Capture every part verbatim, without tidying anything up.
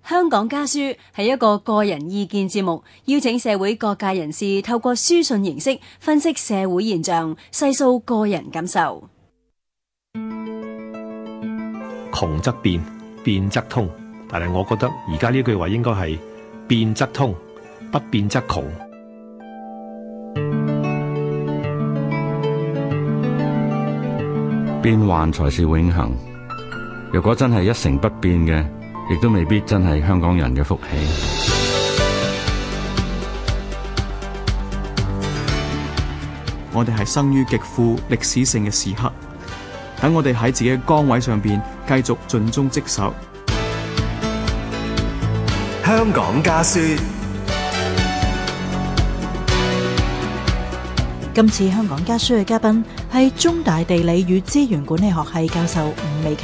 香港家書係一個個人意見節目，邀請社會各界人士透過書信形式分析社會現象，細數個人感受。 窮則變，變則通，但係我覺得而家呢句話應該係變則通，不變則窮。 變幻才是永恆，若果真係一成不變嘅，亦都未必真係香港人嘅福氣。 我哋係生於極富歷史性嘅時刻，等我哋喺自己嘅崗位上邊繼續盡忠職守。 香港家書。 今次香港家書嘅嘉賓係中大地理與資源管理學系教授伍美琴。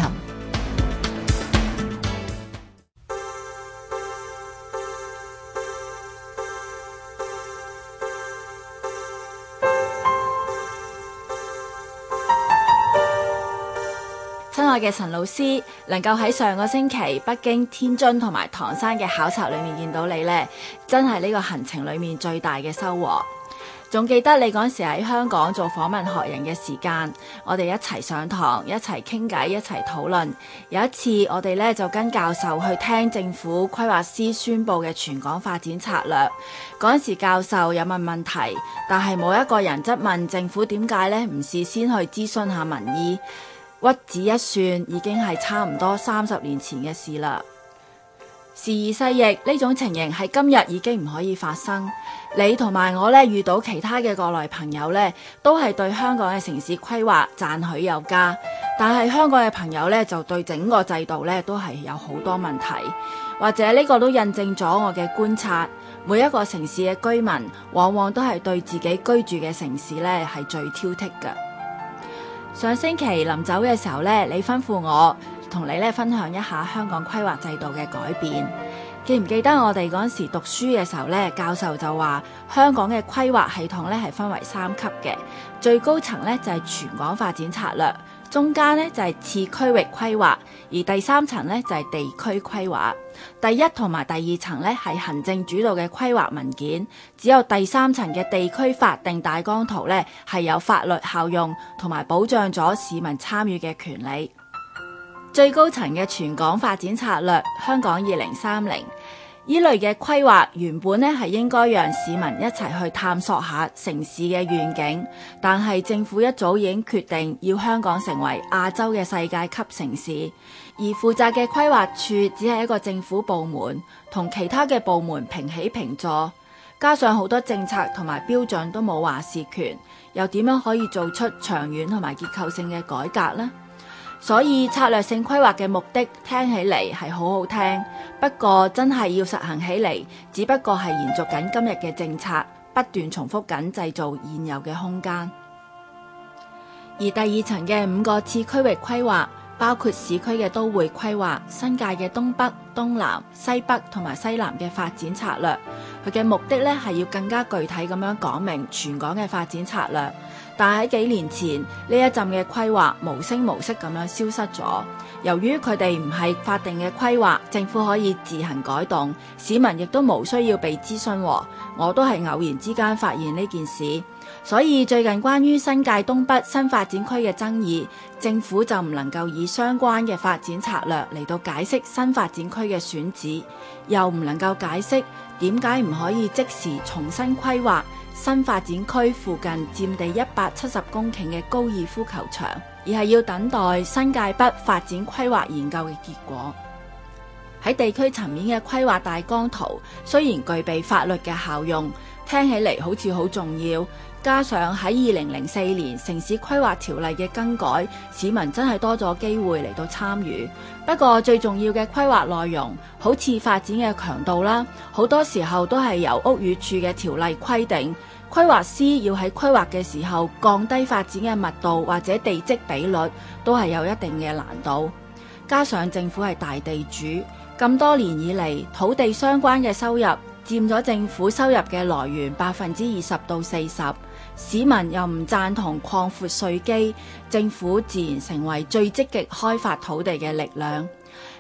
親愛嘅陳老師，能夠喺上個星期北京、天津同埋唐山嘅考察裏面見到你呢，真係呢個行程裏面最大嘅收穫。仲記得你嗰時喺香港做訪問學人嘅時間，我哋一齊上堂，一齊傾偈，一齊討論。有一次我哋呢就跟教授去聽政府規劃師宣布嘅全港發展策略。嗰時教授有問問題，但係冇一個人質問政府點解呢唔事先去諮詢下民意。屈指一算，已經係差唔多三十年前嘅事啦。時移世易，呢種情形喺今日已經唔可以發生。你同埋我咧遇到其他嘅國內朋友咧，都係對香港嘅城市規劃讚許有加，但係香港嘅朋友咧就對整個制度咧都係有好多問題，或者呢個都印證咗我嘅觀察。每一個城市嘅居民，往往都係對自己居住嘅城市咧係最挑剔嘅。上星期臨走嘅時候咧，你吩咐我同你咧分享一下香港規劃制度嘅改變。記唔記得我哋嗰陣時讀書嘅時候咧，教授就話香港嘅規劃系統咧係分為三級嘅，最高層咧就係全港發展策略，中間咧就係次區域規劃，而第三層咧就係地區規劃。第一同埋第二層咧係行政主導嘅規劃文件，只有第三層嘅地區法定大綱圖咧係有法律效用，同埋保障咗市民參與嘅權利。最高層嘅全港發展策略，香港二零三零，呢類嘅規劃原本咧係應該讓市民一齊去探索下城市嘅願景，但係政府一早已經決定要香港成為亞洲嘅世界級城市，而負責嘅規劃處只係一個政府部門，同其他嘅部門平起平坐，加上好多政策同埋標準都冇話事權，又點樣可以做出長遠同埋結構性嘅改革呢？所以策略性規劃嘅目的聽起嚟係好好聽，不過真係要實行起嚟，只不過係延續緊今日嘅政策，不斷重複緊製造現有嘅空間。而第二層嘅五個次區域規劃，包括市區嘅都會規劃、新界嘅東北、東南、西北同埋西南嘅發展策略，佢嘅目的咧係要更加具體咁樣講明全港嘅發展策略。但係喺幾年前呢一陣嘅規劃無聲無息咁樣消失咗，由於佢哋唔係法定嘅規劃，政府可以自行改動，市民亦都無需要被諮詢。我都係偶然之間發現呢件事，所以最近關於新界東北新發展區嘅爭議，政府就唔能夠以相關嘅發展策略嚟到解釋新發展區嘅選址，又唔能夠解釋點解唔可以即時重新規劃新發展區附近佔地一百七十公頃嘅高爾夫球場，而係要等待新界北發展規劃研究嘅結果。喺地區層面嘅規劃大綱圖雖然具備法律嘅效用，聽起嚟好似好重要，加上喺二零零四年城市規劃條例嘅更改，市民真係多咗機會嚟到參與。不過最重要嘅規劃內容，好似發展嘅強度啦，好多時候都係由屋宇署嘅條例規定，規劃師要喺規劃嘅時候降低發展嘅密度或者地積比率，都係有一定嘅難度。加上政府係大地主，咁多年以嚟土地相關嘅收入佔咗政府收入嘅來源百分之二十到四十，市民又唔贊同擴闊稅基，政府自然成為最積極開發土地嘅力量。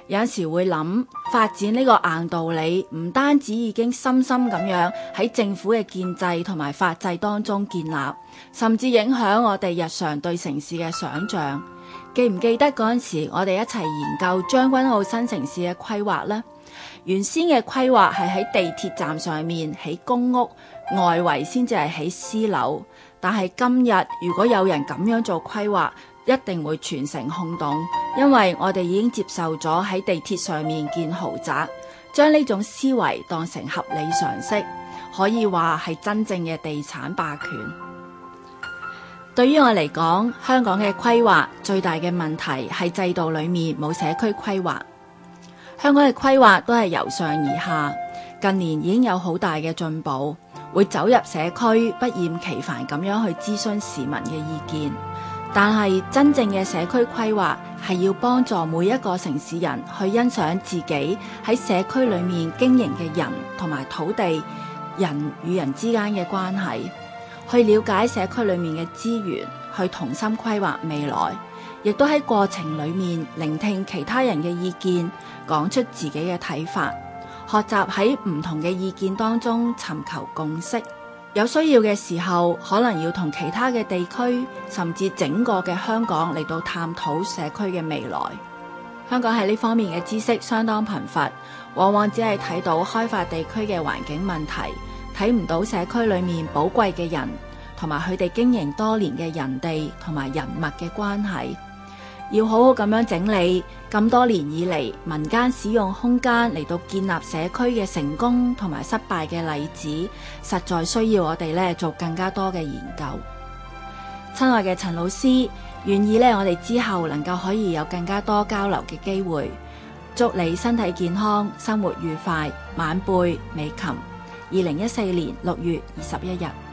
有陣時會諗，發展呢個硬道理唔單止已經深深咁樣喺政府嘅建制同埋法制當中建立，甚至影響我哋日常對城市嘅想像。記唔記得嗰陣時我哋一齊研究將軍澳新城市嘅規劃呢？原先嘅規劃係喺地鐵站上面起公屋，外圍先至係起私樓。但係今日如果有人咁樣做規劃，一定會全城轟動，因為我哋已經接受咗喺地鐵上面建豪宅，將呢種思維當成合理常識，可以話係真正嘅地產霸權。對於我嚟講，香港嘅規劃最大嘅問題係制度裏面冇社區規劃。香港嘅規劃都係由上而下，近年已經有好大嘅進步，會走入社區，不厭其煩咁樣去諮詢市民嘅意見。但係真正嘅社區規劃係要幫助每一個城市人去欣賞自己喺社區裏面經營嘅人同埋土地，人與人之間嘅關係，去了解社區裏面嘅資源，去同心規劃未來，亦都喺過程裏面聆聽其他人嘅意見，講出自己嘅睇法，學習喺唔同嘅意見當中尋求共識。有需要嘅時候，可能要同其他嘅地區，甚至整個嘅香港嚟到探討社區嘅未來。香港喺呢方面嘅知識相當貧乏，往往只係睇到開發地區嘅環境問題，睇唔到社區裏面寶貴嘅人，同埋佢哋經營多年嘅人地同埋人脈嘅關係。要好好咁樣整理咁多年以嚟民間使用空間嚟到建立社區嘅成功同埋失敗嘅例子，實在需要我哋咧做更加多嘅研究。親愛嘅陳老師，願意咧我哋之後能夠可以有更加多交流嘅機會。祝你身體健康，生活愉快。晚輩美琴，二零一四年六月二十一日。